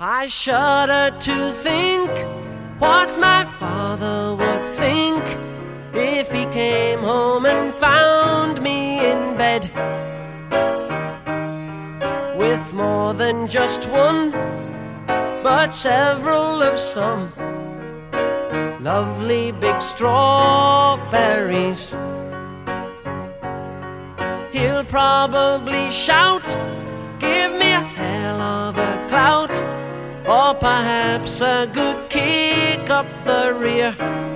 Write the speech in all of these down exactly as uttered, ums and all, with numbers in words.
I shudder to think what my father would think if he came home and found me in bed with more than just one, but several of some lovely big strawberries. He'll probably shout, give me a hell of a clout, or perhaps a good kick up the rear.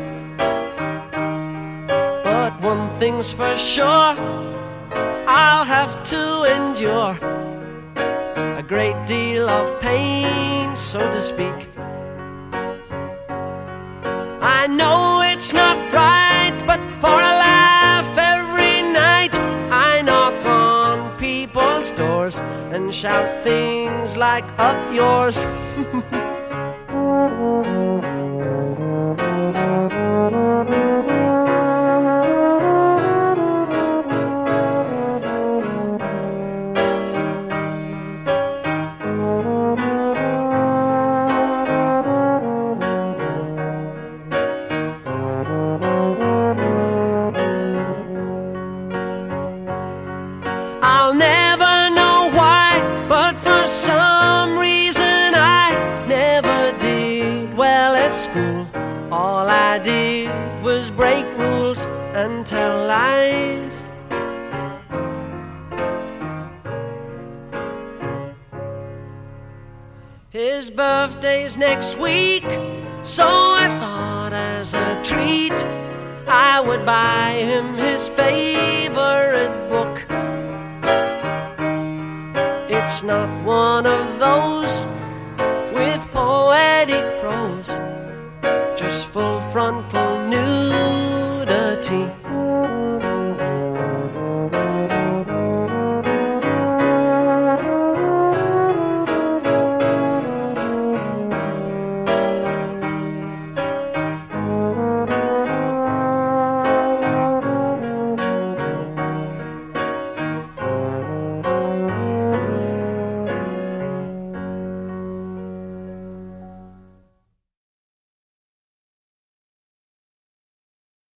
But one thing's for sure, I'll have to endure a great deal of pain, so to speak. I know it's not right, but for a laugh every night I knock on people's doors and shout things like, up yours. I'll never know why, but for some reason I never did well at school. All I did was break rules and tell lies. His birthday's next week, so I thought as a treat I would buy him his favorite book. It's not one of those with poetic prose, just full frontal